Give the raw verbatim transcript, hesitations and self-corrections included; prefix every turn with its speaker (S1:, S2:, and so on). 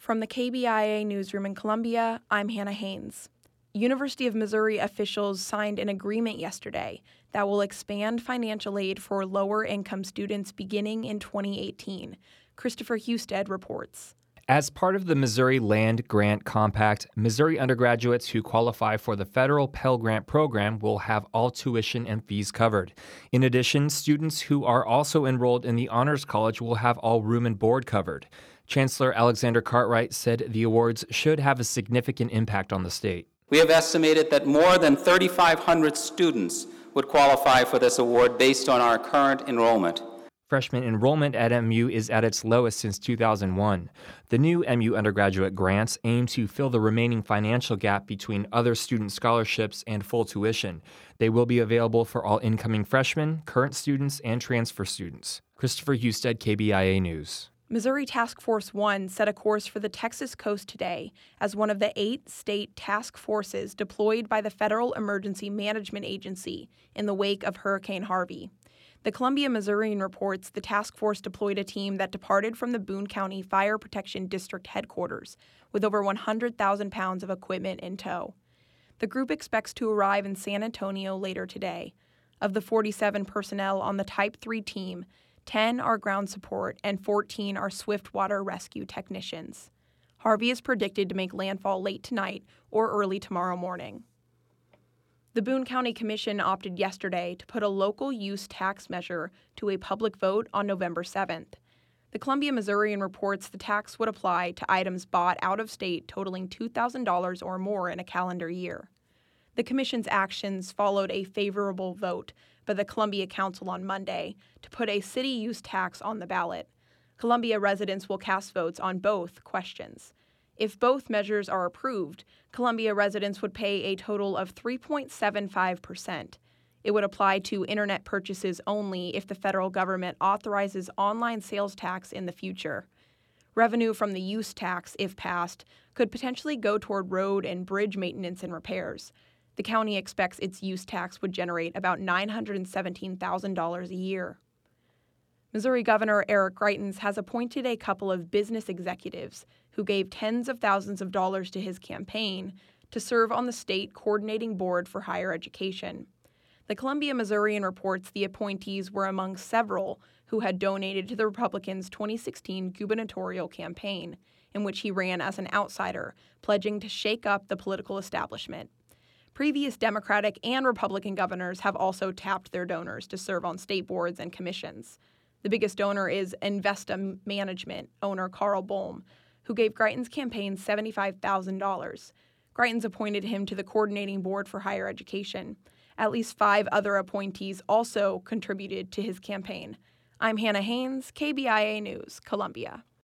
S1: From the K B I A newsroom in Columbia, I'm Hannah Haynes. University of Missouri officials signed an agreement yesterday that will expand financial aid for lower-income students beginning in twenty eighteen. Christopher Husted reports.
S2: As part of the Missouri Land Grant Compact, Missouri undergraduates who qualify for the federal Pell Grant program will have all tuition and fees covered. In addition, students who are also enrolled in the Honors College will have all room and board covered. Chancellor Alexander Cartwright said the awards should have a significant impact on the state.
S3: We have estimated that more than three thousand five hundred students would qualify for this award based on our current enrollment.
S2: Freshman enrollment at M U is at its lowest since two thousand one. The new M U undergraduate grants aim to fill the remaining financial gap between other student scholarships and full tuition. They will be available for all incoming freshmen, current students, and transfer students. Christopher Husted, K B I A News.
S1: Missouri Task Force One set a course for the Texas coast today as one of the eight state task forces deployed by the Federal Emergency Management Agency in the wake of Hurricane Harvey. The Columbia Missourian reports the task force deployed a team that departed from the Boone County Fire Protection District headquarters with over one hundred thousand pounds of equipment in tow. The group expects to arrive in San Antonio later today. Of the forty-seven personnel on the Type three team, ten are ground support and fourteen are swiftwater rescue technicians. Harvey is predicted to make landfall late tonight or early tomorrow morning. The Boone County Commission opted yesterday to put a local use tax measure to a public vote on November seventh. The Columbia Missourian reports the tax would apply to items bought out of state totaling two thousand dollars or more in a calendar year. The Commission's actions followed a favorable vote by the Columbia Council on Monday to put a city use tax on the ballot. Columbia residents will cast votes on both questions. If both measures are approved, Columbia residents would pay a total of three point seven five percent. It would apply to internet purchases only if the federal government authorizes online sales tax in the future. Revenue from the use tax, if passed, could potentially go toward road and bridge maintenance and repairs. The county expects its use tax would generate about nine hundred seventeen thousand dollars a year. Missouri Governor Eric Greitens has appointed a couple of business executives who gave tens of thousands of dollars to his campaign to serve on the state coordinating board for higher education. The Columbia Missourian reports the appointees were among several who had donated to the Republicans' twenty sixteen gubernatorial campaign, in which he ran as an outsider, pledging to shake up the political establishment. Previous Democratic and Republican governors have also tapped their donors to serve on state boards and commissions. The biggest donor is Investa Management owner Carl Bohm, who gave Greitens' campaign seventy-five thousand dollars. Greitens appointed him to the coordinating board for higher education. At least five other appointees also contributed to his campaign. I'm Hannah Haynes, K B I A News, Columbia.